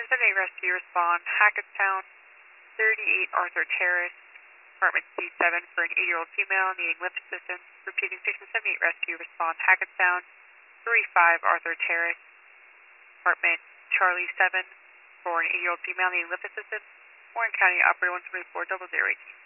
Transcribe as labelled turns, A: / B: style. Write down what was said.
A: Station 78 Rescue respond, Hackettstown, 38 Arthur Terrace, apartment C7 for an 8-year-old female needing lift assistance. Repeating, Station 78 Rescue respond, Hackettstown, 35 Arthur Terrace, apartment Charlie 7 for an 8-year-old female needing lift assistance. Warren County Operator 124 0018.